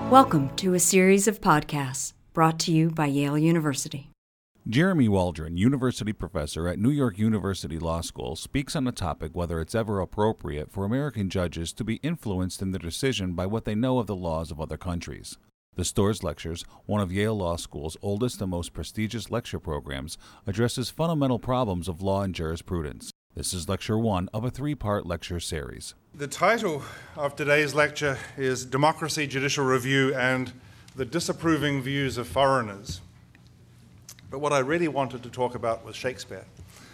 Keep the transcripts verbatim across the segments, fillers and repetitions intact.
Welcome to a series of podcasts brought to you by Yale University. Jeremy Waldron, university professor at New York University Law School, speaks on the topic whether it's ever appropriate for American judges to be influenced in their decision by what they know of the laws of other countries. The Storrs Lectures, one of Yale Law School's oldest and most prestigious lecture programs, addresses fundamental problems of law and jurisprudence. This is lecture one of a three-part lecture series. The title of today's lecture is Democracy, Judicial Review, and the Disapproving Views of Foreigners. But what I really wanted to talk about was Shakespeare.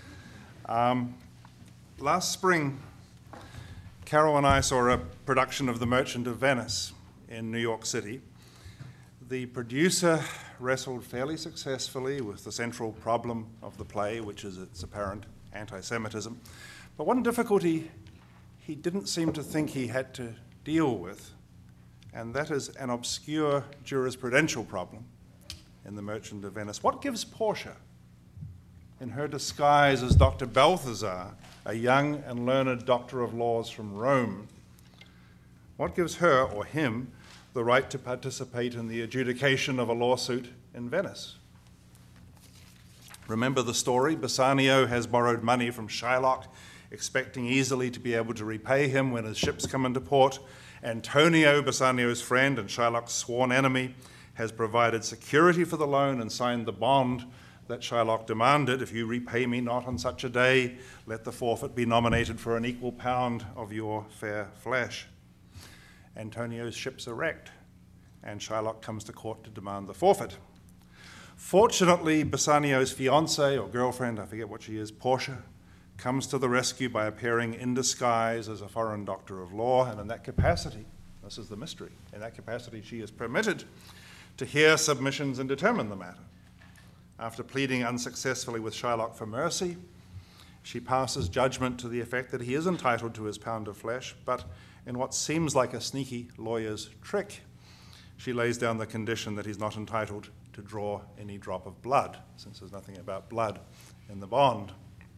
Um, last spring, Carol and I saw a production of The Merchant of Venice in New York City. The producer wrestled fairly successfully with the central problem of the play, which is its apparent anti-Semitism. But one difficulty he didn't seem to think he had to deal with, and that is an obscure jurisprudential problem in The Merchant of Venice. What gives Portia, in her disguise as Doctor Balthazar, a young and learned doctor of laws from Rome, what gives her, or him, the right to participate in the adjudication of a lawsuit in Venice? Remember the story? Bassanio has borrowed money from Shylock, expecting easily to be able to repay him when his ships come into port. Antonio, Bassanio's friend and Shylock's sworn enemy, has provided security for the loan and signed the bond that Shylock demanded. If you repay me not on such a day, let the forfeit be nominated for an equal pound of your fair flesh. Antonio's ships are wrecked, and Shylock comes to court to demand the forfeit. Fortunately, Bassanio's fiancée or girlfriend, I forget what she is, Portia, comes to the rescue by appearing in disguise as a foreign doctor of law, and in that capacity, this is the mystery, in that capacity she is permitted to hear submissions and determine the matter. After pleading unsuccessfully with Shylock for mercy, she passes judgment to the effect that he is entitled to his pound of flesh, but in what seems like a sneaky lawyer's trick, she lays down the condition that he's not entitled to draw any drop of blood, since there's nothing about blood in the bond.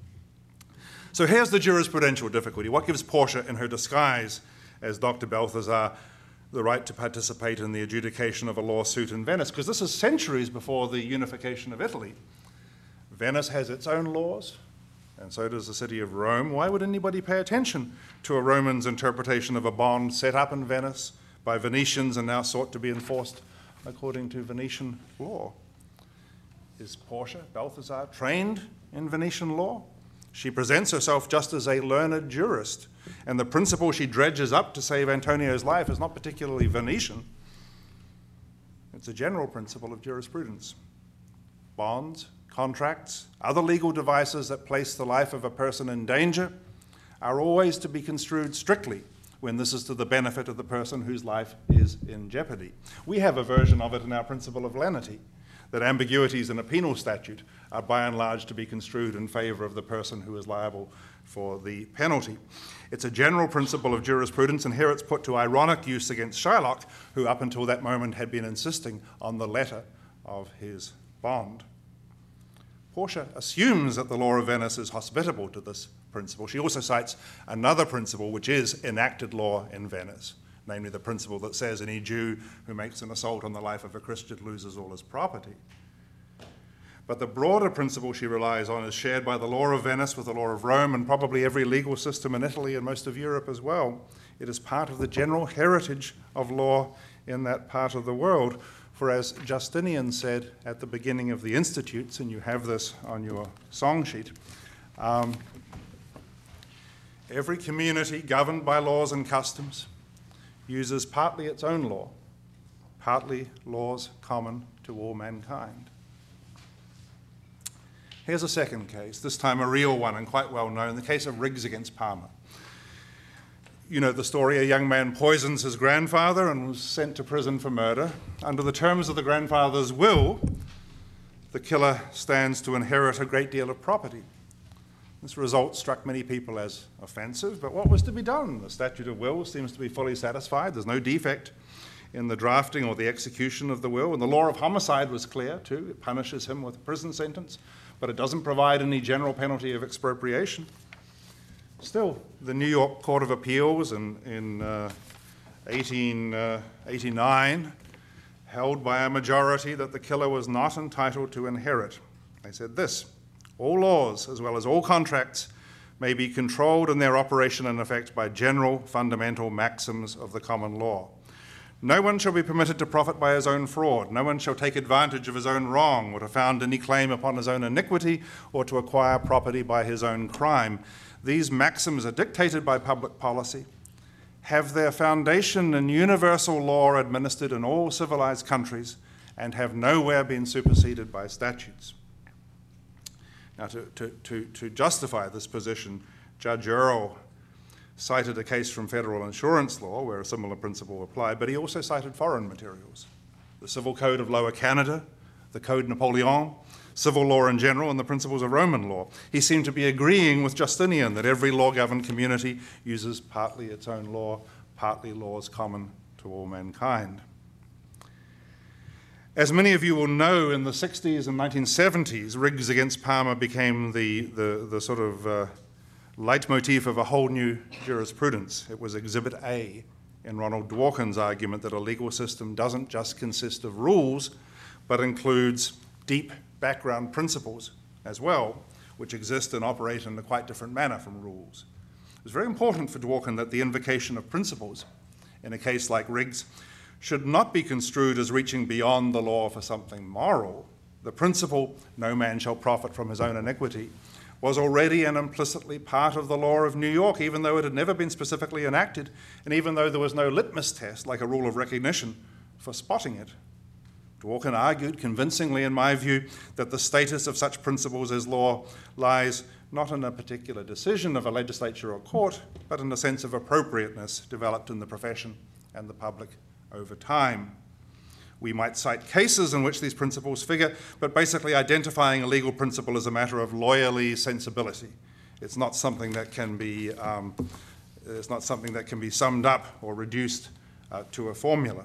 So here's the jurisprudential difficulty. What gives Portia, in her disguise as Doctor Balthazar, the right to participate in the adjudication of a lawsuit in Venice? Because this is centuries before the unification of Italy. Venice has its own laws, and so does the city of Rome. Why would anybody pay attention to a Roman's interpretation of a bond set up in Venice by Venetians and now sought to be enforced according to Venetian law? Is Portia Balthazar trained in Venetian law? She presents herself just as a learned jurist, and the principle she dredges up to save Antonio's life is not particularly Venetian. It's a general principle of jurisprudence. Bonds, contracts, other legal devices that place the life of a person in danger are always to be construed strictly when this is to the benefit of the person whose life is in jeopardy. We have a version of it in our principle of lenity, that ambiguities in a penal statute are by and large to be construed in favor of the person who is liable for the penalty. It's a general principle of jurisprudence, and here it's put to ironic use against Shylock, who up until that moment had been insisting on the letter of his bond. Portia assumes that the law of Venice is hospitable to this principle. She also cites another principle, which is enacted law in Venice, namely the principle that says any Jew who makes an assault on the life of a Christian loses all his property. But the broader principle she relies on is shared by the law of Venice with the law of Rome and probably every legal system in Italy and most of Europe as well. It is part of the general heritage of law in that part of the world. For as Justinian said at the beginning of the Institutes, and you have this on your song sheet, um, every community governed by laws and customs uses partly its own law, partly laws common to all mankind. Here's a second case, this time a real one and quite well known, the case of Riggs against Palmer. You know the story, a young man poisons his grandfather and was sent to prison for murder. Under the terms of the grandfather's will, the killer stands to inherit a great deal of property. This result struck many people as offensive, but what was to be done? The statute of wills seems to be fully satisfied. There's no defect in the drafting or the execution of the will, and the law of homicide was clear too. It punishes him with a prison sentence, but it doesn't provide any general penalty of expropriation. Still, the New York Court of Appeals in, in uh, eighteen eighty-nine held by a majority that the killer was not entitled to inherit. They said this: all laws, as well as all contracts, may be controlled in their operation and effect by general fundamental maxims of the common law. No one shall be permitted to profit by his own fraud. No one shall take advantage of his own wrong, or to found any claim upon his own iniquity, or to acquire property by his own crime. These maxims are dictated by public policy, have their foundation in universal law administered in all civilized countries, and have nowhere been superseded by statutes. Now, to, to, to, to justify this position, Judge Earl cited a case from federal insurance law where a similar principle applied, but he also cited foreign materials: the Civil Code of Lower Canada, the Code Napoleon, civil law in general, and the principles of Roman law. He seemed to be agreeing with Justinian that every law-governed community uses partly its own law, partly laws common to all mankind. As many of you will know, in the sixties and nineteen seventies, Riggs against Palmer became the, the, the sort of uh, leitmotif of a whole new jurisprudence. It was Exhibit A in Ronald Dworkin's argument that a legal system doesn't just consist of rules, but includes deep background principles as well, which exist and operate in a quite different manner from rules. It was very important for Dworkin that the invocation of principles in a case like Riggs should not be construed as reaching beyond the law for something moral. The principle, no man shall profit from his own iniquity, was already and implicitly part of the law of New York, even though it had never been specifically enacted, and even though there was no litmus test, like a rule of recognition, for spotting it. Dworkin argued convincingly, in my view, that the status of such principles as law lies not in a particular decision of a legislature or court, but in a sense of appropriateness developed in the profession and the public over time. We might cite cases in which these principles figure, but basically identifying a legal principle is a matter of lawyerly sensibility. It's not something that can be, um, it's not something that can be summed up or reduced uh, to a formula.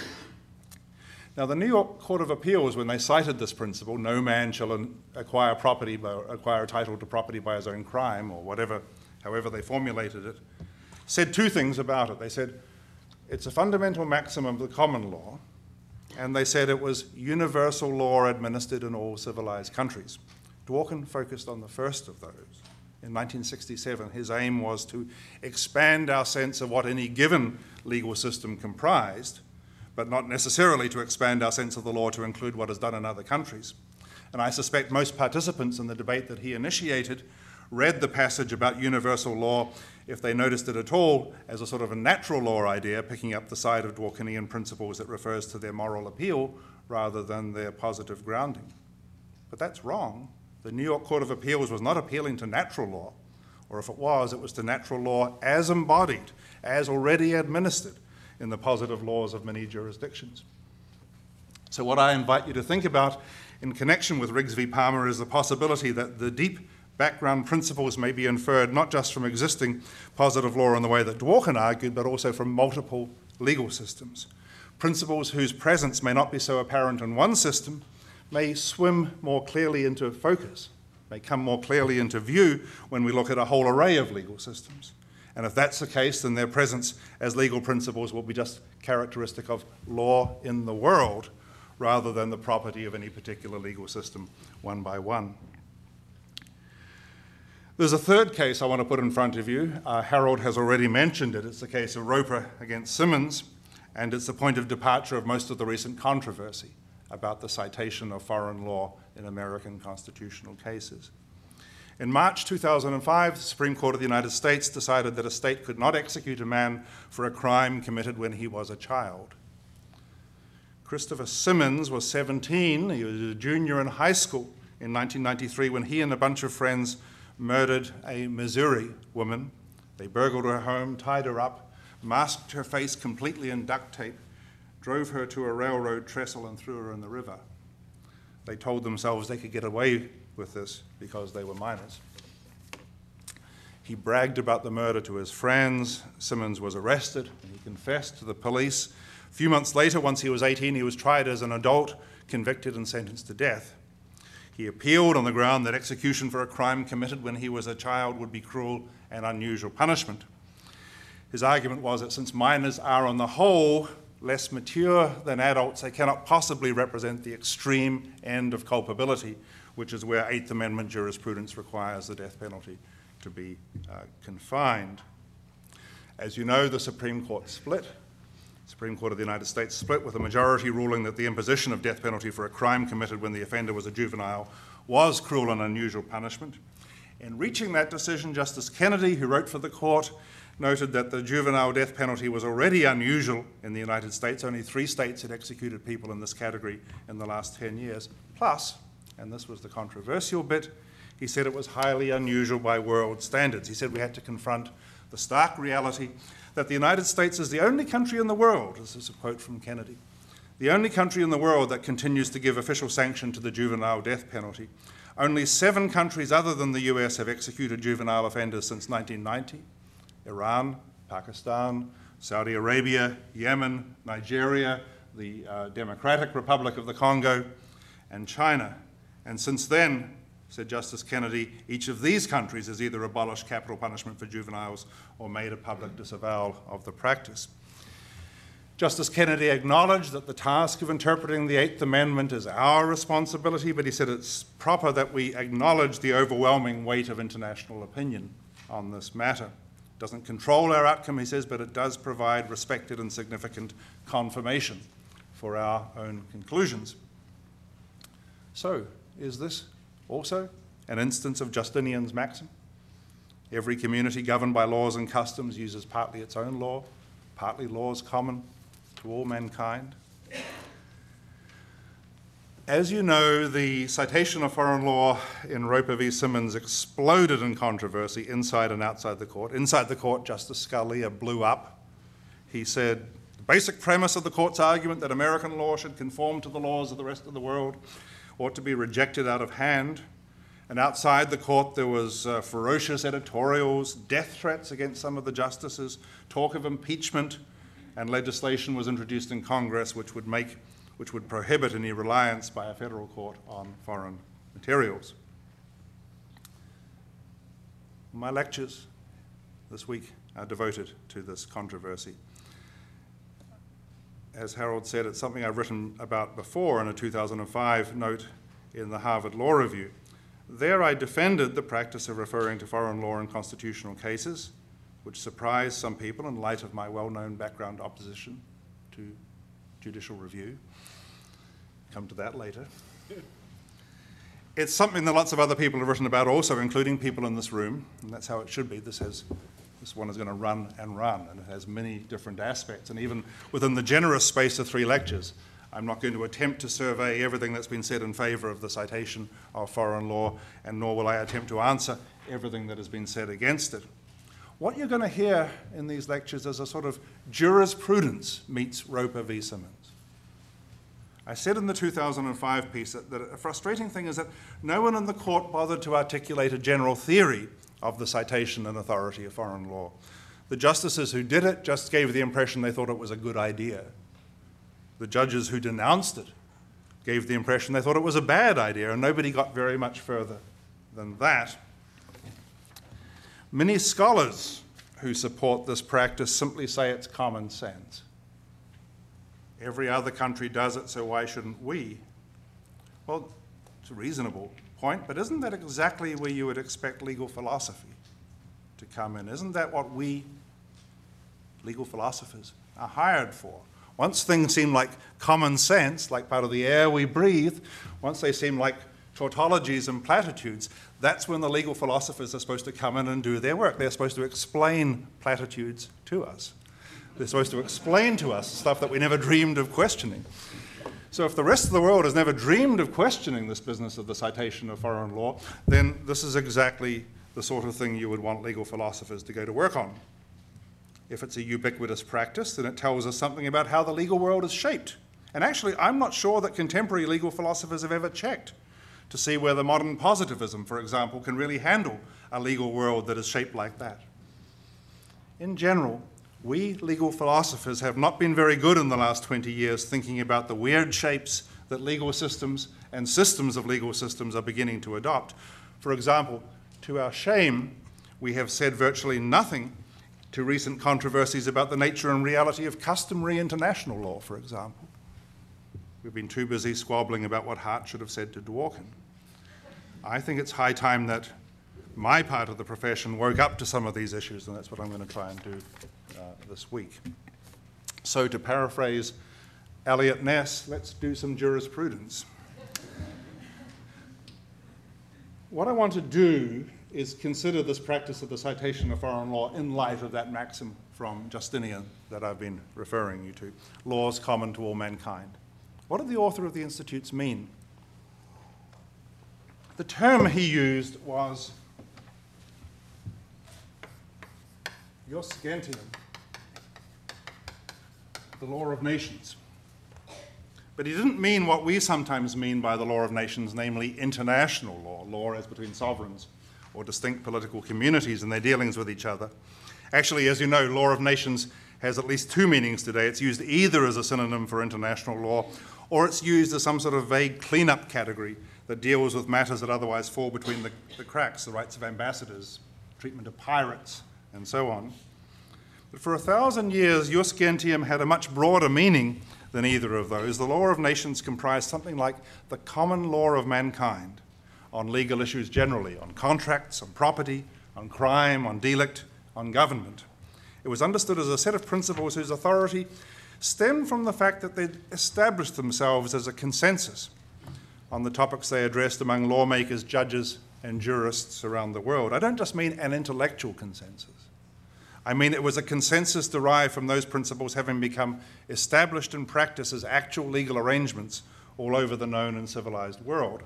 Now, the New York Court of Appeals, when they cited this principle, no man shall acquire property, by, acquire a title to property by his own crime, or whatever, however they formulated it, said two things about it. They said it's a fundamental maxim of the common law, and they said it was universal law administered in all civilized countries. Dworkin focused on the first of those. In nineteen sixty-seven, his aim was to expand our sense of what any given legal system comprised, but not necessarily to expand our sense of the law to include what is done in other countries. And I suspect most participants in the debate that he initiated read the passage about universal law, if they noticed it at all, as a sort of a natural law idea, picking up the side of Dworkinian principles that refers to their moral appeal rather than their positive grounding. But that's wrong. The New York Court of Appeals was not appealing to natural law, or if it was, it was to natural law as embodied, as already administered in the positive laws of many jurisdictions. So what I invite you to think about in connection with Riggs v. Palmer is the possibility that the deep background principles may be inferred not just from existing positive law in the way that Dworkin argued, but also from multiple legal systems. Principles whose presence may not be so apparent in one system may swim more clearly into focus, may come more clearly into view when we look at a whole array of legal systems. And if that's the case, then their presence as legal principles will be just characteristic of law in the world rather than the property of any particular legal system one by one. There's a third case I want to put in front of you. Uh, Harold has already mentioned it. It's the case of Roper against Simmons, and it's the point of departure of most of the recent controversy about the citation of foreign law in American constitutional cases. In March two thousand five, the Supreme Court of the United States decided that a state could not execute a man for a crime committed when he was a child. Christopher Simmons was seventeen. He was a junior in high school in nineteen ninety-three when he and a bunch of friends murdered a Missouri woman. They burgled her home, tied her up, masked her face completely in duct tape, drove her to a railroad trestle and threw her in the river. They told themselves they could get away with this because they were minors. He bragged about the murder to his friends. Simmons was arrested and he confessed to the police. A few months later, once he was eighteen, he was tried as an adult, convicted and sentenced to death. He appealed on the ground that execution for a crime committed when he was a child would be cruel and unusual punishment. His argument was that since minors are on the whole less mature than adults, they cannot possibly represent the extreme end of culpability, which is where Eighth Amendment jurisprudence requires the death penalty to be uh, confined. As you know, the Supreme Court split. The Supreme Court of the United States split with a majority ruling that the imposition of death penalty for a crime committed when the offender was a juvenile was cruel and unusual punishment. In reaching that decision, Justice Kennedy, who wrote for the court, noted that the juvenile death penalty was already unusual in the United States. Only three states had executed people in this category in the last ten years. Plus, and this was the controversial bit, he said it was highly unusual by world standards. He said we had to confront the stark reality that the United States is the only country in the world, this is a quote from Kennedy, the only country in the world that continues to give official sanction to the juvenile death penalty. Only seven countries other than the U S have executed juvenile offenders since nineteen ninety. Iran, Pakistan, Saudi Arabia, Yemen, Nigeria, the uh, Democratic Republic of the Congo, and China. And since then, said Justice Kennedy, each of these countries has either abolished capital punishment for juveniles or made a public disavowal of the practice. Justice Kennedy acknowledged that the task of interpreting the Eighth Amendment is our responsibility, but he said it's proper that we acknowledge the overwhelming weight of international opinion on this matter. It doesn't control our outcome, he says, but it does provide respected and significant confirmation for our own conclusions. So, is this also an instance of Justinian's maxim? Every community governed by laws and customs uses partly its own law, partly laws common to all mankind. As you know, the citation of foreign law in Roper v. Simmons exploded in controversy inside and outside the court. Inside the court, Justice Scalia blew up. He said, the basic premise of the court's argument that American law should conform to the laws of the rest of the world ought to be rejected out of hand. And outside the court, there was uh, ferocious editorials, death threats against some of the justices, talk of impeachment, and legislation was introduced in Congress which would make, which would prohibit any reliance by a federal court on foreign materials. My lectures this week are devoted to this controversy. As Harold said, it's something I've written about before in a two thousand five note in the Harvard Law Review. There I defended the practice of referring to foreign law in constitutional cases, which surprised some people in light of my well-known background opposition to judicial review. Come to that later. It's something that lots of other people have written about also, including people in this room, and that's how it should be. This has, this one is going to run and run, and it has many different aspects. And even within the generous space of three lectures, I'm not going to attempt to survey everything that's been said in favor of the citation of foreign law, and nor will I attempt to answer everything that has been said against it. What you're going to hear in these lectures is a sort of jurisprudence meets Roper v. Simmons. I said in the two thousand five piece that, that a frustrating thing is that no one in the court bothered to articulate a general theory of the citation and authority of foreign law. The justices who did it just gave the impression they thought it was a good idea. The judges who denounced it gave the impression they thought it was a bad idea, and nobody got very much further than that. Many scholars who support this practice simply say it's common sense. Every other country does it, so why shouldn't we? Well, it's a reasonable point, but isn't that exactly where you would expect legal philosophy to come in? Isn't that what we, legal philosophers, are hired for? Once things seem like common sense, like part of the air we breathe, once they seem like tautologies and platitudes, that's when the legal philosophers are supposed to come in and do their work. They're supposed to explain platitudes to us. They're supposed to explain to us stuff that we never dreamed of questioning. So if the rest of the world has never dreamed of questioning this business of the citation of foreign law, then this is exactly the sort of thing you would want legal philosophers to go to work on. If it's a ubiquitous practice, then it tells us something about how the legal world is shaped. And actually, I'm not sure that contemporary legal philosophers have ever checked to see whether modern positivism, for example, can really handle a legal world that is shaped like that. In general, we legal philosophers have not been very good in the last twenty years thinking about the weird shapes that legal systems and systems of legal systems are beginning to adopt. For example, to our shame, we have said virtually nothing to recent controversies about the nature and reality of customary international law, for example. We've been too busy squabbling about what Hart should have said to Dworkin. I think it's high time that my part of the profession woke up to some of these issues, and that's what I'm going to try and do uh, this week. So to paraphrase Eliot Ness, let's do some jurisprudence. What I want to do is consider this practice of the citation of foreign law in light of that maxim from Justinian that I've been referring you to, laws common to all mankind. What did the author of the Institutes mean? The term he used was jus gentium, the law of nations. But he didn't mean what we sometimes mean by the law of nations, namely international law, law as between sovereigns or distinct political communities and their dealings with each other. Actually, as you know, law of nations has at least two meanings today. It's used either as a synonym for international law, or it's used as some sort of vague cleanup category that deals with matters that otherwise fall between the, the cracks, the rights of ambassadors, treatment of pirates, and so on. But for a thousand years, jus gentium had a much broader meaning than either of those. The law of nations comprised something like the common law of mankind on legal issues generally, on contracts, on property, on crime, on delict, on government. It was understood as a set of principles whose authority stemmed from the fact that they'd established themselves as a consensus on the topics they addressed among lawmakers, judges, and jurists around the world. I don't just mean an intellectual consensus. I mean it was a consensus derived from those principles having become established in practice as actual legal arrangements all over the known and civilized world.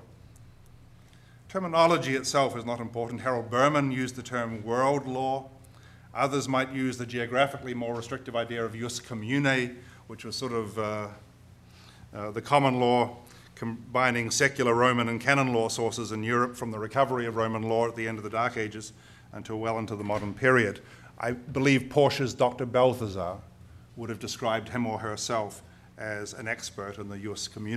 Terminology itself is not important. Harold Berman used the term world law. Others might use the geographically more restrictive idea of jus commune, which was sort of uh, uh, the common law combining secular Roman and canon law sources in Europe from the recovery of Roman law at the end of the Dark Ages until well into the modern period. I believe Portia's Doctor Balthazar would have described him or herself as an expert in the jus commune.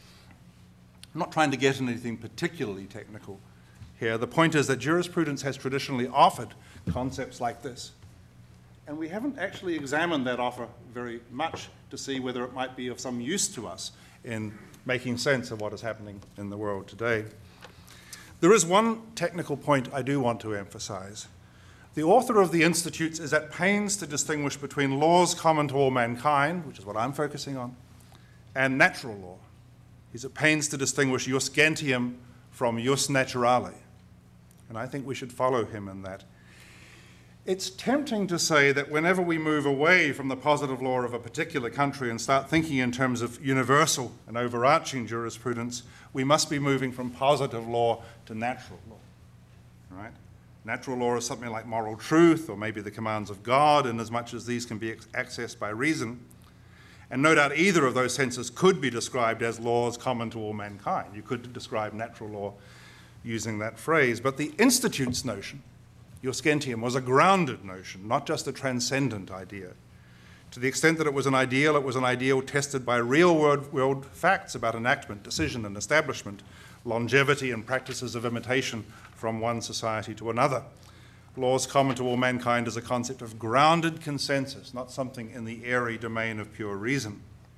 I'm not trying to get into anything particularly technical here. The point is that jurisprudence has traditionally offered concepts like this, and we haven't actually examined that offer very much to see whether it might be of some use to us in making sense of what is happening in the world today. There is one technical point I do want to emphasize. The author of the Institutes is at pains to distinguish between laws common to all mankind, which is what I'm focusing on, and natural law. He's at pains to distinguish jus gentium from jus naturale, and I think we should follow him in that. It's tempting to say that whenever we move away from the positive law of a particular country and start thinking in terms of universal and overarching jurisprudence, we must be moving from positive law to natural law, right? Natural law is something like moral truth, or maybe the commands of God, in as much as these can be accessed by reason. And no doubt either of those senses could be described as laws common to all mankind. You could describe natural law using that phrase. But the Institute's notion, jus gentium, was a grounded notion, not just a transcendent idea. To the extent that it was an ideal, it was an ideal tested by real-world world facts about enactment, decision, and establishment, longevity and practices of imitation from one society to another. Laws common to all mankind is a concept of grounded consensus, not something in the airy domain of pure reason.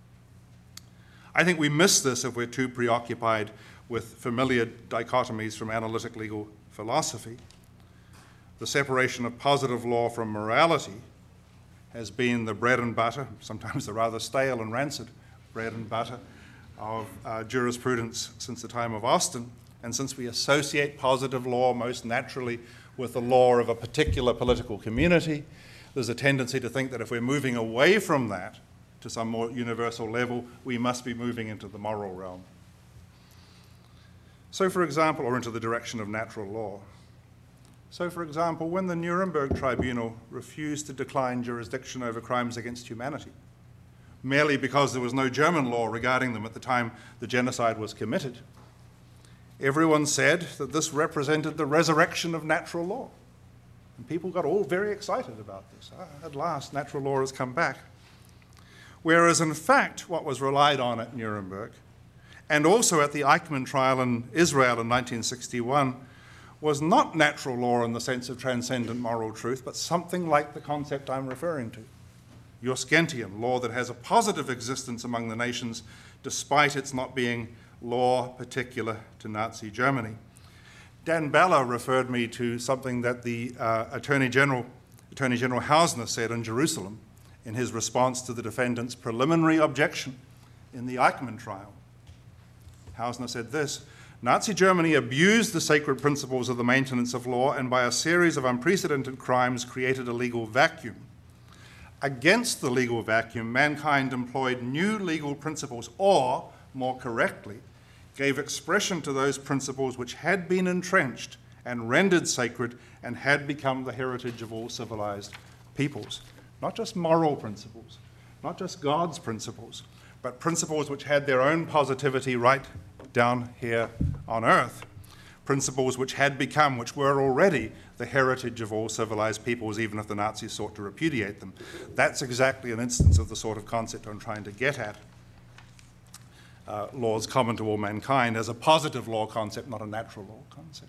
I think we miss this if we're too preoccupied with familiar dichotomies from analytic legal philosophy. The separation of positive law from morality has been the bread and butter, sometimes the rather stale and rancid bread and butter of uh, jurisprudence since the time of Austin. And since we associate positive law most naturally with the law of a particular political community, there's a tendency to think that if we're moving away from that to some more universal level, we must be moving into the moral realm. So, for example, or into the direction of natural law. So, for example, when the Nuremberg Tribunal refused to decline jurisdiction over crimes against humanity, merely because there was no German law regarding them at the time the genocide was committed, everyone said that this represented the resurrection of natural law. And people got all very excited about this. Ah, at last, natural law has come back. Whereas, in fact, what was relied on at Nuremberg, and also at the Eichmann trial in Israel in nineteen sixty-one, was not natural law in the sense of transcendent moral truth, but something like the concept I'm referring to. Jus gentium, law that has a positive existence among the nations, despite its not being law particular to Nazi Germany. Dan Balla referred me to something that the uh, Attorney General, Attorney General Hausner said in Jerusalem in his response to the defendant's preliminary objection in the Eichmann trial. Hausner said this: Nazi Germany abused the sacred principles of the maintenance of law and by a series of unprecedented crimes created a legal vacuum. Against the legal vacuum, mankind employed new legal principles, or, more correctly, gave expression to those principles which had been entrenched and rendered sacred and had become the heritage of all civilized peoples. Not just moral principles, not just God's principles, but principles which had their own positivity right down here on earth. Principles which had become, which were already the heritage of all civilized peoples, even if the Nazis sought to repudiate them. That's exactly an instance of the sort of concept I'm trying to get at. Uh, laws common to all mankind as a positive law concept, not a natural law concept.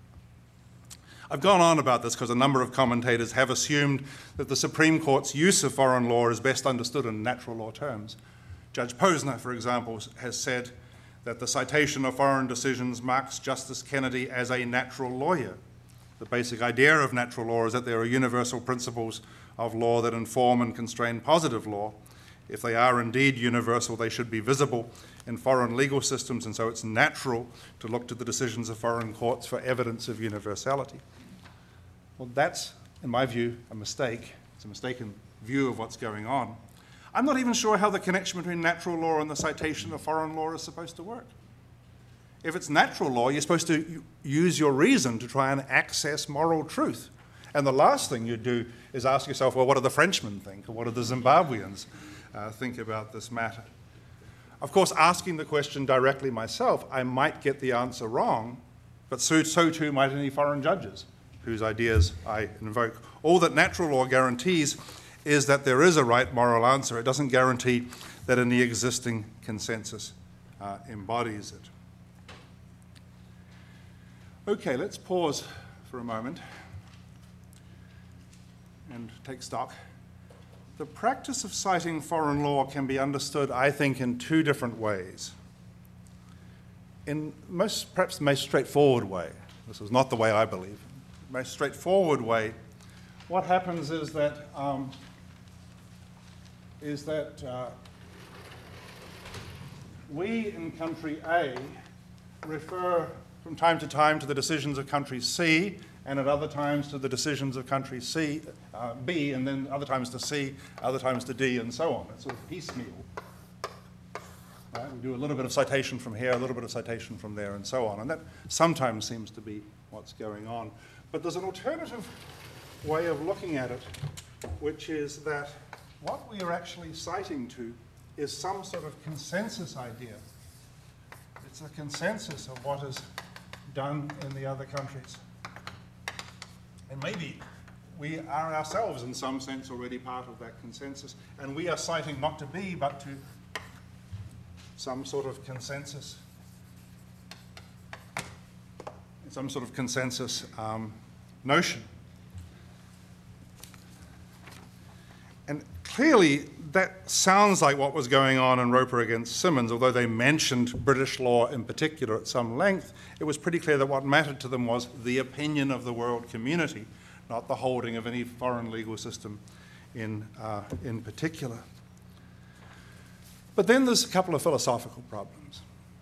I've gone on about this because a number of commentators have assumed that the Supreme Court's use of foreign law is best understood in natural law terms. Judge Posner, for example, has said that the citation of foreign decisions marks Justice Kennedy as a natural lawyer. The basic idea of natural law is that there are universal principles of law that inform and constrain positive law. If they are indeed universal, they should be visible in foreign legal systems, and so it's natural to look to the decisions of foreign courts for evidence of universality. Well, that's, in my view, a mistake. It's a mistaken view of what's going on. I'm not even sure how the connection between natural law and the citation of foreign law is supposed to work. If it's natural law, you're supposed to use your reason to try and access moral truth. And the last thing you do is ask yourself, well, what do the Frenchmen think, or what do the Zimbabweans uh, think about this matter? Of course, asking the question directly myself, I might get the answer wrong, but so, so too might any foreign judges whose ideas I invoke. All that natural law guarantees is that there is a right moral answer. It doesn't guarantee that any existing consensus uh, embodies it. Okay, let's pause for a moment and take stock. The practice of citing foreign law can be understood, I think, in two different ways. In most, perhaps the most straightforward way, this is not the way I believe, the most straightforward way, what happens is that um, is that uh, we in country A refer from time to time to the decisions of country C, and at other times to the decisions of country C, uh, B, and then other times to C, other times to D, and so on. It's sort of piecemeal. Right? We do a little bit of citation from here, a little bit of citation from there, and so on. And that sometimes seems to be what's going on. But there's an alternative way of looking at it, which is that what we are actually citing to is some sort of consensus idea. It's a consensus of what is done in the other countries. And maybe we are ourselves, in some sense, already part of that consensus, and we are citing not to B, but to some sort of consensus, some sort of consensus um, notion. And clearly, that sounds like what was going on in Roper against Simmons. Although they mentioned British law in particular at some length, it was pretty clear that what mattered to them was the opinion of the world community, not the holding of any foreign legal system in, uh, in particular. But then there's a couple of philosophical problems.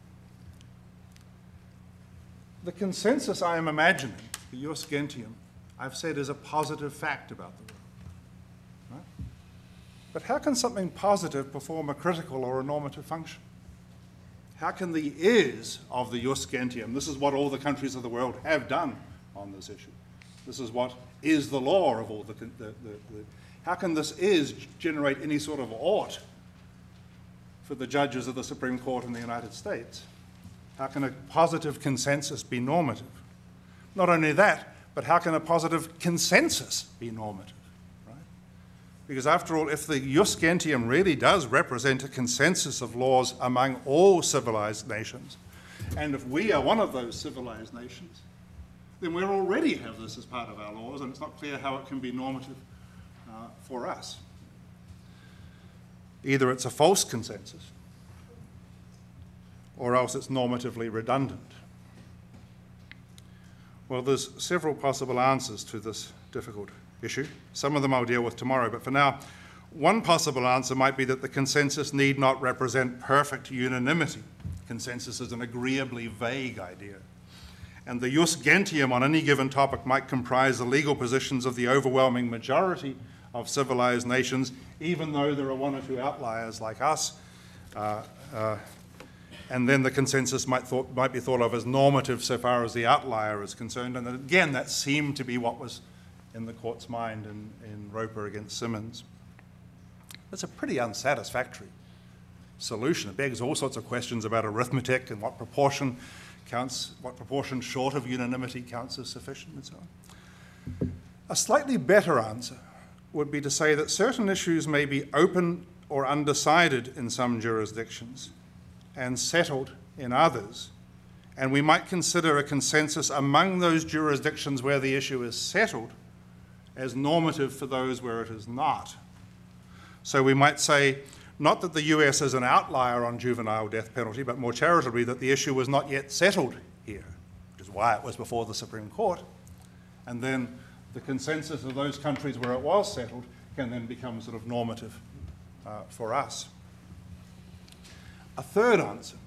The consensus I am imagining, the Jus gentium, I've said is a positive fact about the world. Right? But how can something positive perform a critical or a normative function? How can the is of the Jus gentium, this is what all the countries of the world have done on this issue. This is what is the law of all the, the, the, the how can this is generate any sort of ought for the judges of the Supreme Court in the United States? How can a positive consensus be normative? Not only that, but how can a positive consensus be normative? Right? Because after all, if the Jus gentium really does represent a consensus of laws among all civilized nations, and if we are one of those civilized nations, then we already have this as part of our laws, and it's not clear how it can be normative uh, for us. Either it's a false consensus, or else it's normatively redundant. Well, there's several possible answers to this difficult issue. Some of them I'll deal with tomorrow, but for now, one possible answer might be that the consensus need not represent perfect unanimity. Consensus is an agreeably vague idea. And the jus gentium on any given topic might comprise the legal positions of the overwhelming majority of civilized nations, even though there are one or two outliers like us. Uh, uh, and then the consensus might, thought, might be thought of as normative so far as the outlier is concerned. And again, that seemed to be what was in the court's mind in, in Roper against Simmons. That's a pretty unsatisfactory solution. It begs all sorts of questions about arithmetic and what proportion counts, what proportion short of unanimity counts as sufficient, and so on. A slightly better answer would be to say that certain issues may be open or undecided in some jurisdictions and settled in others, and we might consider a consensus among those jurisdictions where the issue is settled as normative for those where it is not. So we might say, not that the U S is an outlier on juvenile death penalty, but more charitably that the issue was not yet settled here, which is why it was before the Supreme Court. And then the consensus of those countries where it was settled can then become sort of normative uh, for us. A third answer.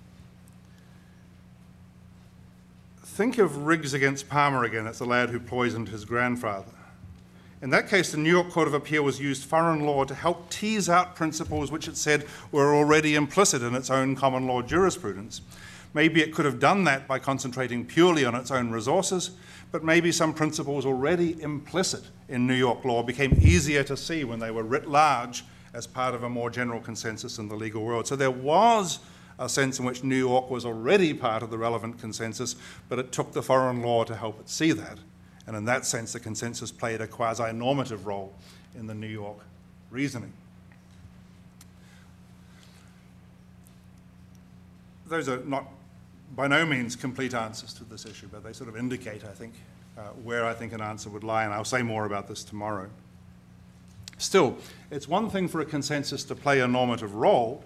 Think of Riggs against Palmer again. That's the lad who poisoned his grandfather. In that case, the New York Court of Appeal was used foreign law to help tease out principles which it said were already implicit in its own common law jurisprudence. Maybe it could have done that by concentrating purely on its own resources, but maybe some principles already implicit in New York law became easier to see when they were writ large as part of a more general consensus in the legal world. So there was a sense in which New York was already part of the relevant consensus, but it took the foreign law to help it see that. And in that sense, the consensus played a quasi-normative role in the New York reasoning. Those are not, by no means, complete answers to this issue, but they sort of indicate, I think, uh, where I think an answer would lie, and I'll say more about this tomorrow. Still, it's one thing for a consensus to play a normative role.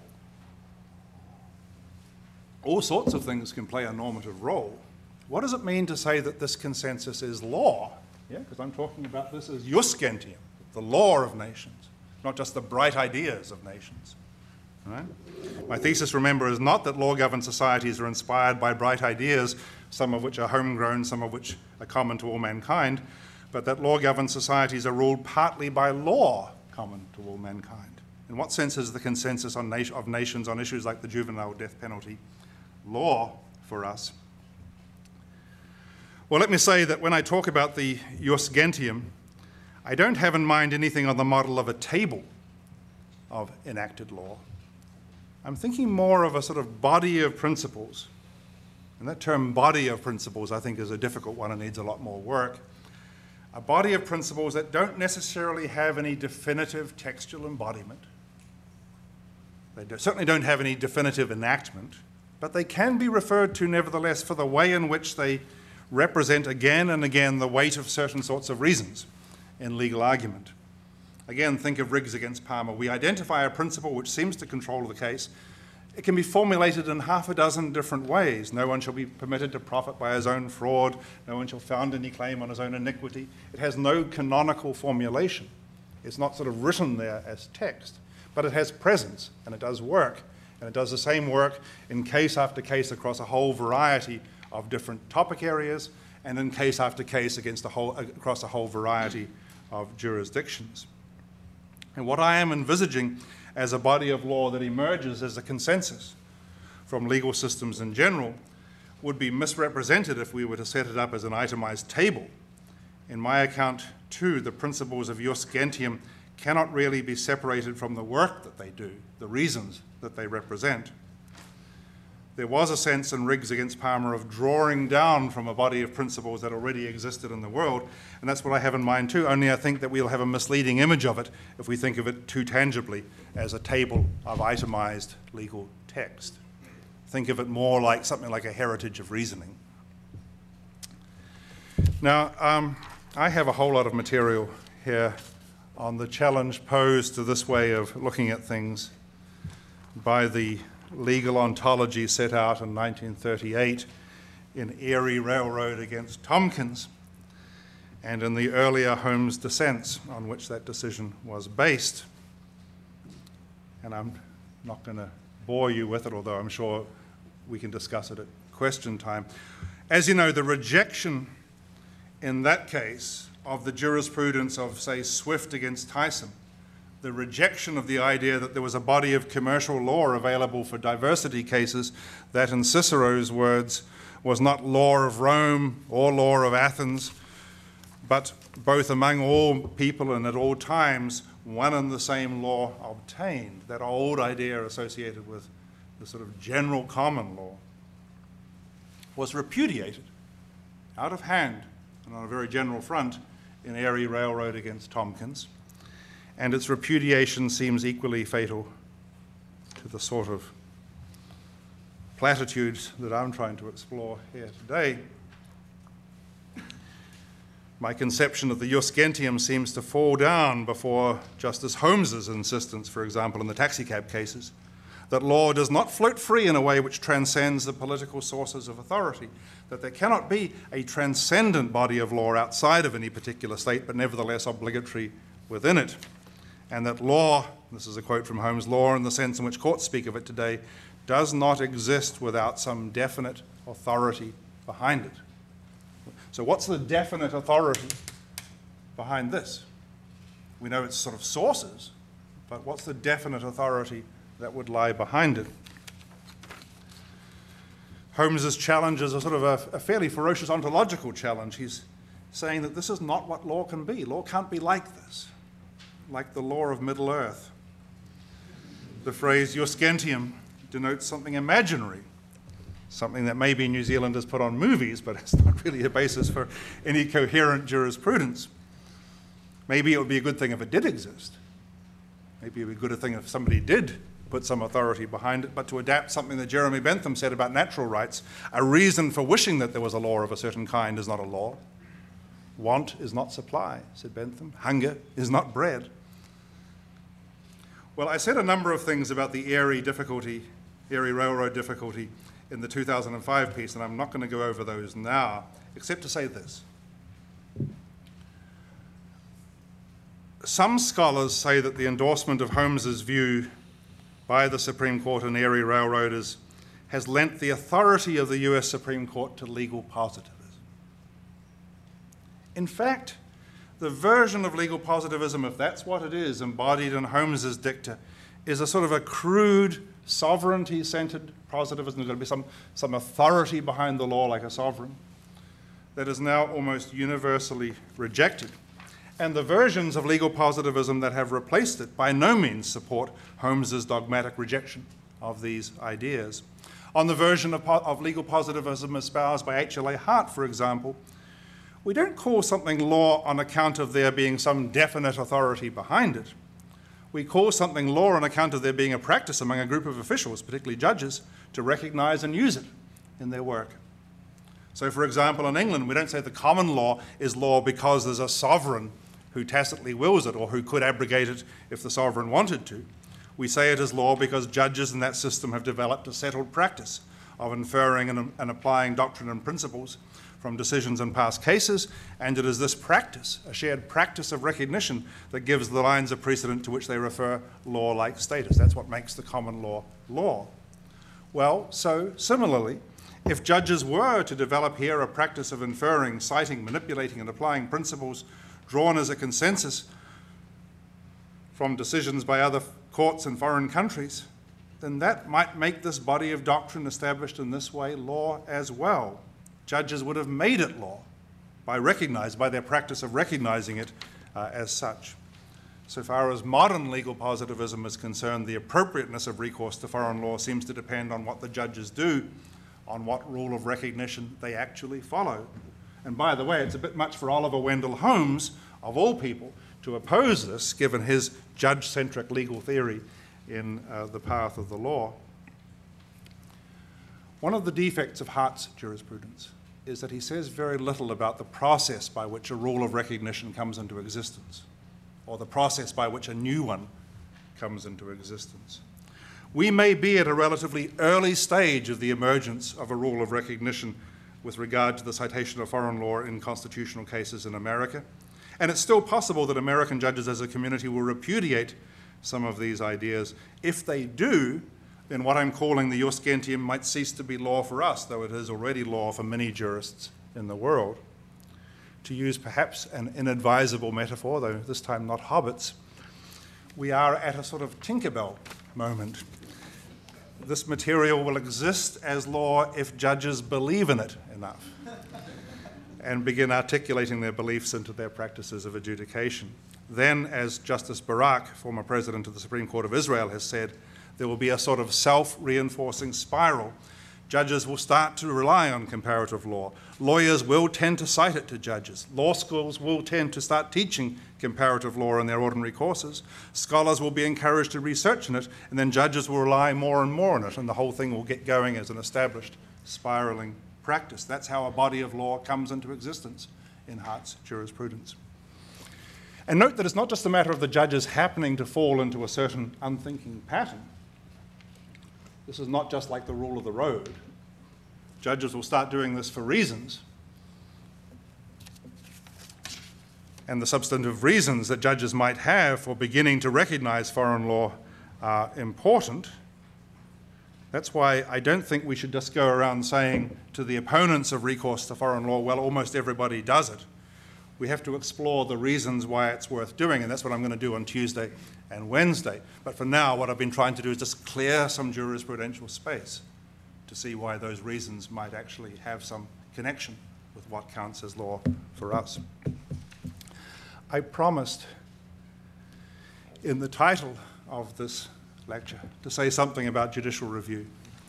All sorts of things can play a normative role. What does it mean to say that this consensus is law? Yeah, because I'm talking about this as jus gentium, the law of nations, not just the bright ideas of nations. All right? My thesis, remember, is not that law-governed societies are inspired by bright ideas, some of which are homegrown, some of which are common to all mankind, but that law-governed societies are ruled partly by law common to all mankind. In what sense is the consensus on nation, of nations on issues like the juvenile death penalty law for us? Well, let me say that when I talk about the jus gentium, I don't have in mind anything on the model of a table of enacted law. I'm thinking more of a sort of body of principles. And that term body of principles, I think, is a difficult one and needs a lot more work. A body of principles that don't necessarily have any definitive textual embodiment. They do, certainly don't have any definitive enactment, but they can be referred to nevertheless for the way in which they represent again and again the weight of certain sorts of reasons in legal argument. Again, think of Riggs against Palmer. We identify a principle which seems to control the case. It can be formulated in half a dozen different ways. No one shall be permitted to profit by his own fraud. No one shall found any claim on his own iniquity. It has no canonical formulation. It's not sort of written there as text, but it has presence and it does work. And it does the same work in case after case across a whole variety of different topic areas, and in case after case against a whole, across a whole variety of jurisdictions. And what I am envisaging as a body of law that emerges as a consensus from legal systems in general would be misrepresented if we were to set it up as an itemized table. In my account, too, the principles of jus gentium cannot really be separated from the work that they do, the reasons that they represent. There was a sense in Riggs against Palmer of drawing down from a body of principles that already existed in the world, and that's what I have in mind too, only I think that we'll have a misleading image of it if we think of it too tangibly as a table of itemized legal text. Think of it more like something like a heritage of reasoning. Now, um, I have a whole lot of material here on the challenge posed to this way of looking at things by the legal ontology set out in nineteen thirty-eight in Erie Railroad against Tompkins, and in the earlier Holmes dissents on which that decision was based. And I'm not going to bore you with it, although I'm sure we can discuss it at question time. As you know, the rejection in that case of the jurisprudence of, say, Swift against Tyson, the rejection of the idea that there was a body of commercial law available for diversity cases that, in Cicero's words, was not law of Rome or law of Athens, but both among all people and at all times, one and the same law obtained, that old idea associated with the sort of general common law, was repudiated out of hand and on a very general front in Erie Railroad against Tompkins. And its repudiation seems equally fatal to the sort of platitudes that I'm trying to explore here today. My conception of the jus gentium seems to fall down before Justice Holmes's insistence, for example, in the taxicab cases, that law does not float free in a way which transcends the political sources of authority, that there cannot be a transcendent body of law outside of any particular state, but nevertheless obligatory within it, and that law, this is a quote from Holmes, law in the sense in which courts speak of it today, does not exist without some definite authority behind it. So what's the definite authority behind this? We know it's sort of sources, but what's the definite authority that would lie behind it? Holmes's challenge is a sort of a, a fairly ferocious ontological challenge. He's saying that this is not what law can be. Law can't be like this, like the law of Middle Earth. The phrase jus gentium denotes something imaginary, something that maybe New Zealand has put on movies, but it's not really a basis for any coherent jurisprudence. Maybe it would be a good thing if it did exist. Maybe it would be a good thing if somebody did put some authority behind it, but to adapt something that Jeremy Bentham said about natural rights, a reason for wishing that there was a law of a certain kind is not a law. Want is not supply, said Bentham. Hunger is not bread. Well, I said a number of things about the Erie difficulty, Erie Railroad difficulty in the two thousand five piece, and I'm not going to go over those now, except to say this. Some scholars say that the endorsement of Holmes's view by the Supreme Court in Erie Railroad is, has lent the authority of the U S Supreme Court to legal positivism. In fact, the version of legal positivism, if that's what it is, embodied in Holmes's dicta, is a sort of a crude, sovereignty-centered positivism. There's got to be some, some authority behind the law like a sovereign that is now almost universally rejected. And the versions of legal positivism that have replaced it by no means support Holmes's dogmatic rejection of these ideas. On the version of, of legal positivism espoused by H L A Hart, for example, we don't call something law on account of there being some definite authority behind it. We call something law on account of there being a practice among a group of officials, particularly judges, to recognize and use it in their work. So, for example, in England, we don't say the common law is law because there's a sovereign who tacitly wills it or who could abrogate it if the sovereign wanted to. We say it is law because judges in that system have developed a settled practice of inferring and, and applying doctrine and principles from decisions in past cases, and it is this practice, a shared practice of recognition, that gives the lines of precedent to which they refer law-like status. That's what makes the common law law. Well, so similarly, if judges were to develop here a practice of inferring, citing, manipulating, and applying principles drawn as a consensus from decisions by other courts in foreign countries, then that might make this body of doctrine established in this way law as well. Judges would have made it law by recognized, by their practice of recognizing it uh, as such. So far as modern legal positivism is concerned, the appropriateness of recourse to foreign law seems to depend on what the judges do, on what rule of recognition they actually follow. And by the way, it's a bit much for Oliver Wendell Holmes, of all people, to oppose this, given his judge-centric legal theory in uh, The Path of the Law. One of the defects of Hart's jurisprudence is that he says very little about the process by which a rule of recognition comes into existence, or the process by which a new one comes into existence. We may be at a relatively early stage of the emergence of a rule of recognition with regard to the citation of foreign law in constitutional cases in America, and it's still possible that American judges as a community will repudiate some of these ideas. If they do, then what I'm calling the jus gentium might cease to be law for us, though it is already law for many jurists in the world. To use perhaps an inadvisable metaphor, though this time not hobbits, we are at a sort of Tinkerbell moment. This material will exist as law if judges believe in it enough and begin articulating their beliefs into their practices of adjudication. Then, as Justice Barak, former president of the Supreme Court of Israel, has said, there will be a sort of self-reinforcing spiral. Judges will start to rely on comparative law. Lawyers will tend to cite it to judges. Law schools will tend to start teaching comparative law in their ordinary courses. Scholars will be encouraged to research in it, and then judges will rely more and more on it, and the whole thing will get going as an established spiraling practice. That's how a body of law comes into existence in Hart's jurisprudence. And note that it's not just a matter of the judges happening to fall into a certain unthinking pattern. This is not just like the rule of the road. Judges will start doing this for reasons. And the substantive reasons that judges might have for beginning to recognize foreign law are important. That's why I don't think we should just go around saying to the opponents of recourse to foreign law, well, almost everybody does it. We have to explore the reasons why it's worth doing, and that's what I'm going to do on Tuesday and Wednesday. But for now, what I've been trying to do is just clear some jurisprudential space to see why those reasons might actually have some connection with what counts as law for us. I promised in the title of this lecture to say something about judicial review.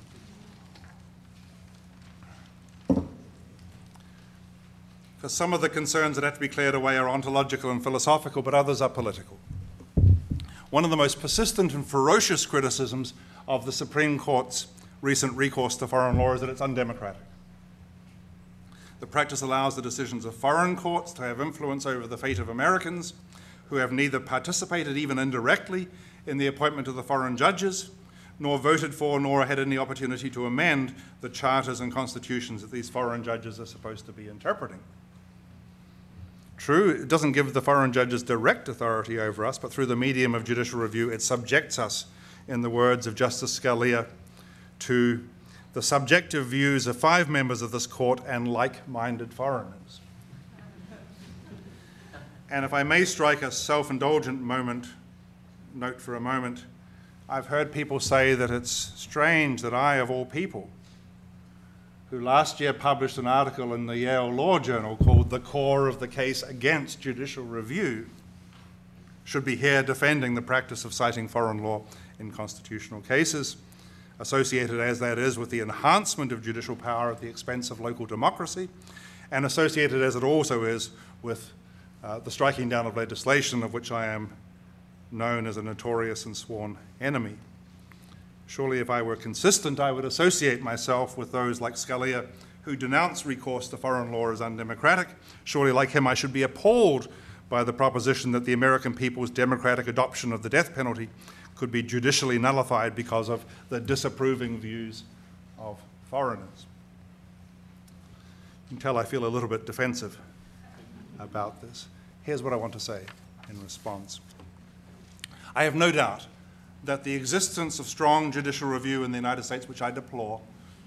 Because some of the concerns that have to be cleared away are ontological and philosophical, but others are political. One of the most persistent and ferocious criticisms of the Supreme Court's recent recourse to foreign law is that it's undemocratic. The practice allows the decisions of foreign courts to have influence over the fate of Americans who have neither participated, even indirectly, in the appointment of the foreign judges, nor voted for, nor had any opportunity to amend the charters and constitutions that these foreign judges are supposed to be interpreting. True, it doesn't give the foreign judges direct authority over us, but through the medium of judicial review, it subjects us, in the words of Justice Scalia, to the subjective views of five members of this court and like-minded foreigners. And if I may strike a self-indulgent moment, note for a moment, I've heard people say that it's strange that I, of all people, who last year published an article in the Yale Law Journal called "The Core of the Case Against Judicial Review," should be here defending the practice of citing foreign law in constitutional cases, associated as that is with the enhancement of judicial power at the expense of local democracy, and associated as it also is with uh, the striking down of legislation of which I am known as a notorious and sworn enemy. Surely if I were consistent, I would associate myself with those like Scalia who denounce recourse to foreign law as undemocratic. Surely like him, I should be appalled by the proposition that the American people's democratic adoption of the death penalty could be judicially nullified because of the disapproving views of foreigners. You can tell I feel a little bit defensive about this. Here's what I want to say in response. I have no doubt that the existence of strong judicial review in the United States, which I deplore,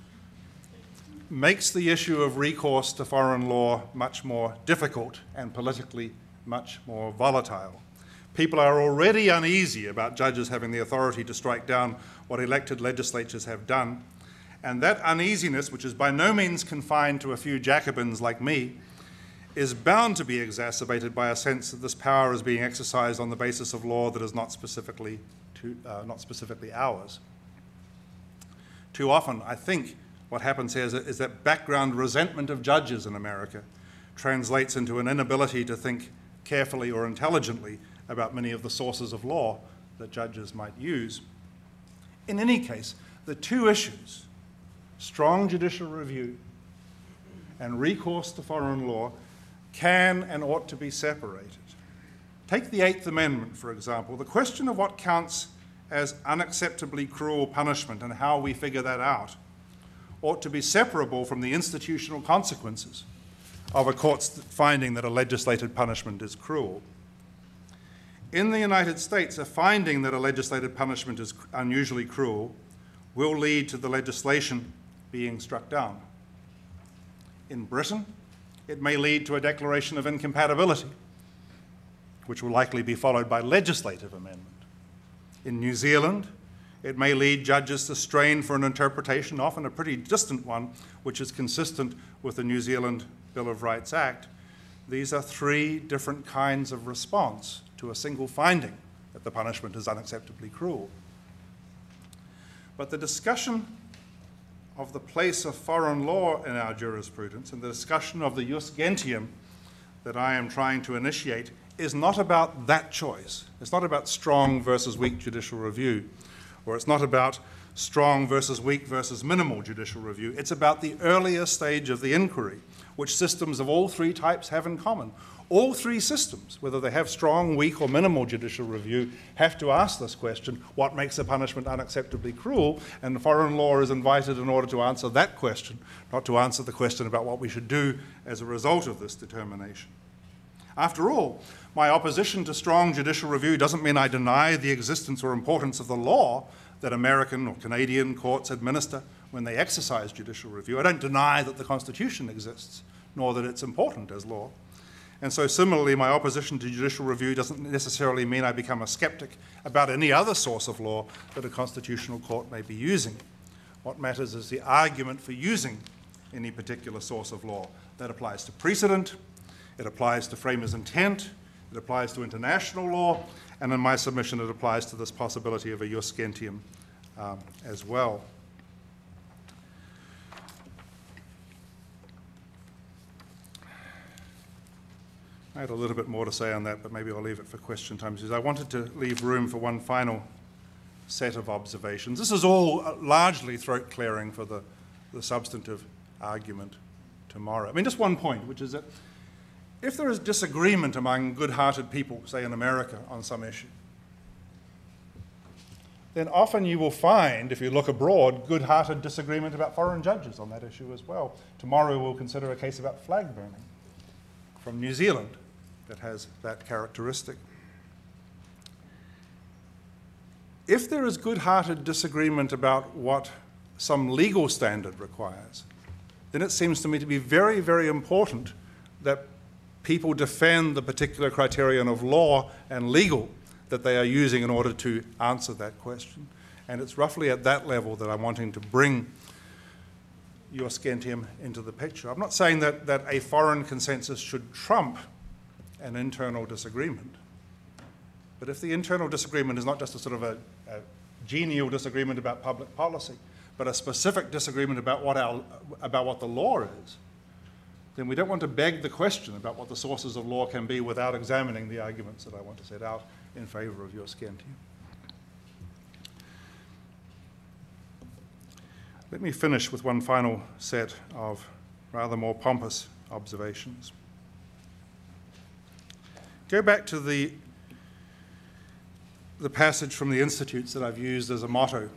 makes the issue of recourse to foreign law much more difficult and politically much more volatile. People are already uneasy about judges having the authority to strike down what elected legislatures have done, and that uneasiness, which is by no means confined to a few Jacobins like me, is bound to be exacerbated by a sense that this power is being exercised on the basis of law that is not specifically to, uh, not specifically ours. Too often, I think what happens here is that, is that background resentment of judges in America translates into an inability to think carefully or intelligently about many of the sources of law that judges might use. In any case, the two issues, strong judicial review and recourse to foreign law can and ought to be separated. Take the Eighth Amendment, for example. The question of what counts as unacceptably cruel punishment and how we figure that out ought to be separable from the institutional consequences of a court's finding that a legislated punishment is cruel. In the United States, a finding that a legislated punishment is unusually cruel will lead to the legislation being struck down. In Britain, it may lead to a declaration of incompatibility, which will likely be followed by legislative amendment. In New Zealand, it may lead judges to strain for an interpretation, often a pretty distant one, which is consistent with the New Zealand Bill of Rights Act. These are three different kinds of response to a single finding that the punishment is unacceptably cruel. But the discussion of the place of foreign law in our jurisprudence and the discussion of the jus gentium that I am trying to initiate is not about that choice. It's not about strong versus weak judicial review, or it's not about strong versus weak versus minimal judicial review. It's about the earlier stage of the inquiry, which systems of all three types have in common. All three systems, whether they have strong, weak, or minimal judicial review, have to ask this question: what makes a punishment unacceptably cruel? And foreign law is invited in order to answer that question, not to answer the question about what we should do as a result of this determination. After all, my opposition to strong judicial review doesn't mean I deny the existence or importance of the law that American or Canadian courts administer when they exercise judicial review. I don't deny that the Constitution exists, nor that it's important as law. And so similarly, my opposition to judicial review doesn't necessarily mean I become a skeptic about any other source of law that a constitutional court may be using. What matters is the argument for using any particular source of law. That applies to precedent, it applies to framers' intent, it applies to international law, and in my submission it applies to this possibility of a jus gentium um, as well. I had a little bit more to say on that, but maybe I'll leave it for question time. I wanted to leave room for one final set of observations. This is all largely throat clearing for the, the substantive argument tomorrow. I mean, just one point, which is that if there is disagreement among good-hearted people, say in America, on some issue, then often you will find, if you look abroad, good-hearted disagreement about foreign judges on that issue as well. Tomorrow we'll consider a case about flag burning from New Zealand that has that characteristic. If there is good-hearted disagreement about what some legal standard requires, then it seems to me to be very, very important that people defend the particular criterion of law and legal that they are using in order to answer that question. And it's roughly at that level that I'm wanting to bring jus gentium into the picture. I'm not saying that, that a foreign consensus should trump an internal disagreement. But if the internal disagreement is not just a sort of a, a genial disagreement about public policy, but a specific disagreement about what, our, about what the law is, then we don't want to beg the question about what the sources of law can be without examining the arguments that I want to set out in favor of jus gentium. Let me finish with one final set of rather more pompous observations. Go back to the, the passage from the Institutes that I've used as a motto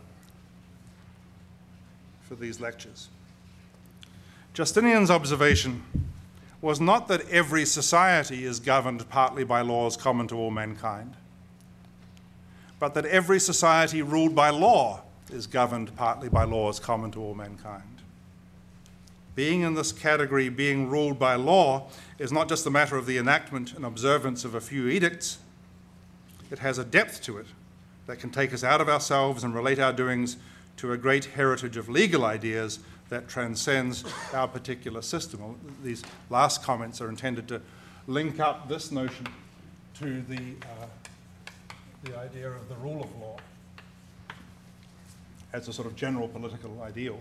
for these lectures. Justinian's observation was not that every society is governed partly by laws common to all mankind, but that every society ruled by law is governed partly by laws common to all mankind. Being in this category, being ruled by law, is not just a matter of the enactment and observance of a few edicts. It has a depth to it that can take us out of ourselves and relate our doings to a great heritage of legal ideas that transcends our particular system. These last comments are intended to link up this notion to the, uh, the idea of the rule of law as a sort of general political ideal.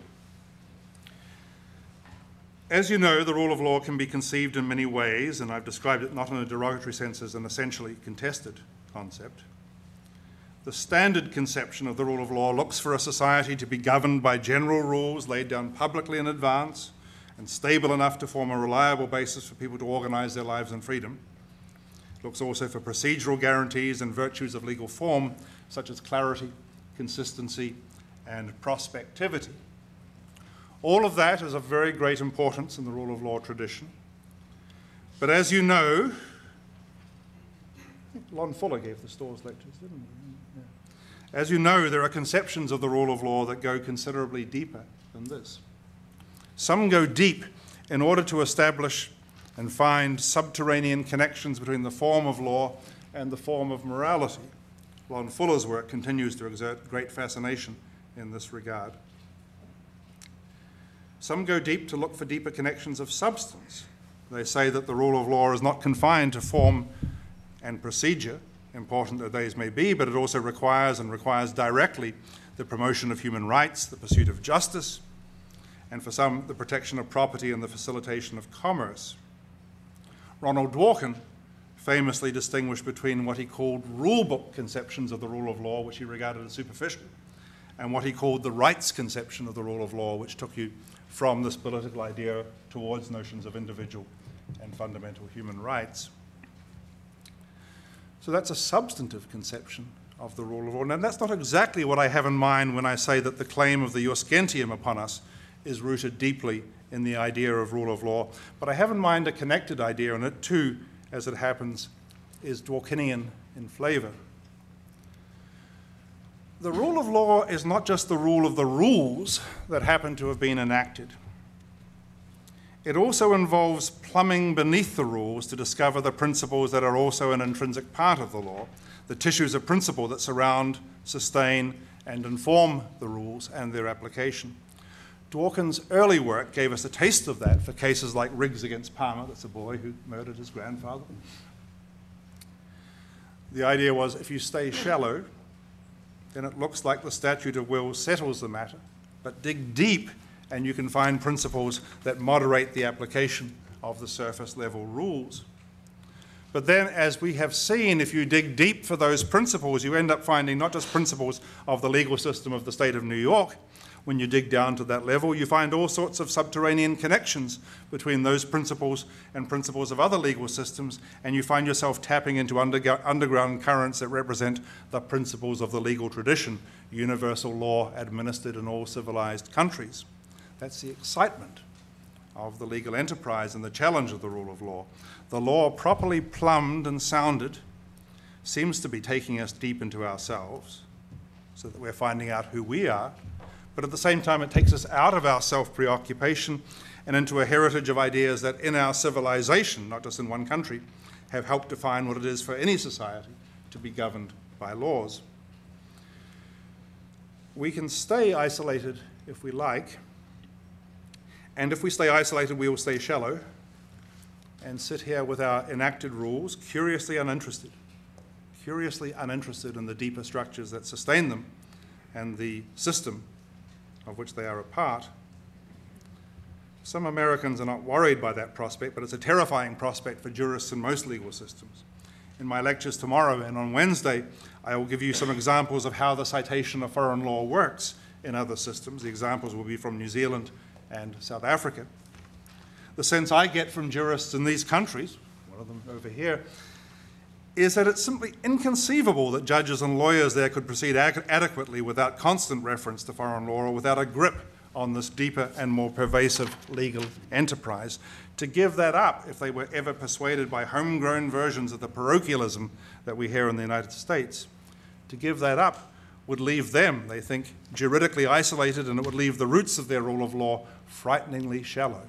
As you know, the rule of law can be conceived in many ways, and I've described it not in a derogatory sense as an essentially contested concept. The standard conception of the rule of law looks for a society to be governed by general rules laid down publicly in advance and stable enough to form a reliable basis for people to organize their lives in freedom. It looks also for procedural guarantees and virtues of legal form, such as clarity, consistency, and prospectivity. All of that is of very great importance in the rule of law tradition. But as you know, I think Lon Fuller gave the Storrs lectures, didn't he? Yeah. As you know, there are conceptions of the rule of law that go considerably deeper than this. Some go deep in order to establish and find subterranean connections between the form of law and the form of morality. Lon Fuller's work continues to exert great fascination in this regard. Some go deep to look for deeper connections of substance. They say that the rule of law is not confined to form and procedure, important though these may be, but it also requires and requires directly the promotion of human rights, the pursuit of justice, and for some, the protection of property and the facilitation of commerce. Ronald Dworkin famously distinguished between what he called rulebook conceptions of the rule of law, which he regarded as superficial, and what he called the rights conception of the rule of law, which took you from this political idea towards notions of individual and fundamental human rights. So that's a substantive conception of the rule of law. Now, that's not exactly what I have in mind when I say that the claim of the jus gentium upon us is rooted deeply in the idea of rule of law, but I have in mind a connected idea, and it too, as it happens, is Dworkinian in flavor. The rule of law is not just the rule of the rules that happen to have been enacted. It also involves plumbing beneath the rules to discover the principles that are also an intrinsic part of the law, the tissues of principle that surround, sustain, and inform the rules and their application. Dworkin's early work gave us a taste of that for cases like Riggs against Palmer, that's a boy who murdered his grandfather. The idea was if you stay shallow, then it looks like the statute of wills settles the matter, but dig deep and you can find principles that moderate the application of the surface level rules. But then, as we have seen, if you dig deep for those principles, you end up finding not just principles of the legal system of the state of New York. When you dig down to that level, you find all sorts of subterranean connections between those principles and principles of other legal systems, and you find yourself tapping into undergo- underground currents that represent the principles of the legal tradition, universal law administered in all civilized countries. That's the excitement of the legal enterprise and the challenge of the rule of law. The law, properly plumbed and sounded, seems to be taking us deep into ourselves so that we're finding out who we are, but at the same time it takes us out of our self-preoccupation and into a heritage of ideas that in our civilization, not just in one country, have helped define what it is for any society to be governed by laws. We can stay isolated if we like, and if we stay isolated, we will stay shallow and sit here with our enacted rules, curiously uninterested, curiously uninterested in the deeper structures that sustain them and the system of which they are a part. Some Americans are not worried by that prospect, but it's a terrifying prospect for jurists in most legal systems. In my lectures tomorrow and on Wednesday, I will give you some examples of how the citation of foreign law works in other systems. The examples will be from New Zealand and South Africa. The sense I get from jurists in these countries, one of them over here, is that it's simply inconceivable that judges and lawyers there could proceed ad- adequately without constant reference to foreign law or without a grip on this deeper and more pervasive legal enterprise. To give that up, if they were ever persuaded by homegrown versions of the parochialism that we hear in the United States, to give that up would leave them, they think, juridically isolated, and it would leave the roots of their rule of law frighteningly shallow.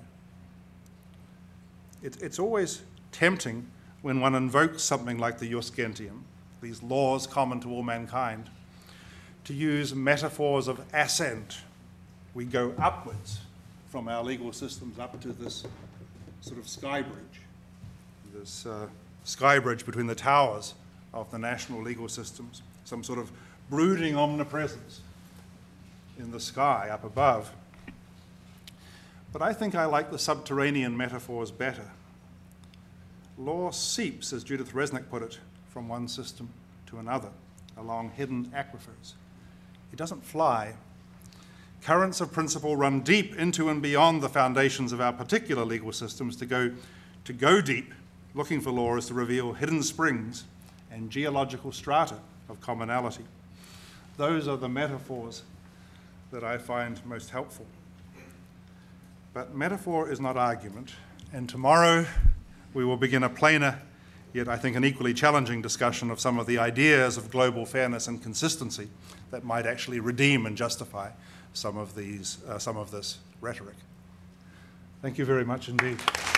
It, it's always tempting when one invokes something like the jus gentium, these laws common to all mankind, to use metaphors of ascent. We go upwards from our legal systems up to this sort of sky bridge, this uh, sky bridge between the towers of the national legal systems, some sort of brooding omnipresence in the sky up above. But I think I like the subterranean metaphors better. Law seeps, as Judith Resnick put it, from one system to another, along hidden aquifers. It doesn't fly. Currents of principle run deep into and beyond the foundations of our particular legal systems. To go, to go deep, looking for law, is to reveal hidden springs and geological strata of commonality. Those are the metaphors that I find most helpful. But metaphor is not argument, and tomorrow we will begin a plainer, yet I think an equally challenging discussion of some of the ideas of global fairness and consistency that might actually redeem and justify some of these, uh, some of this rhetoric. Thank you very much indeed.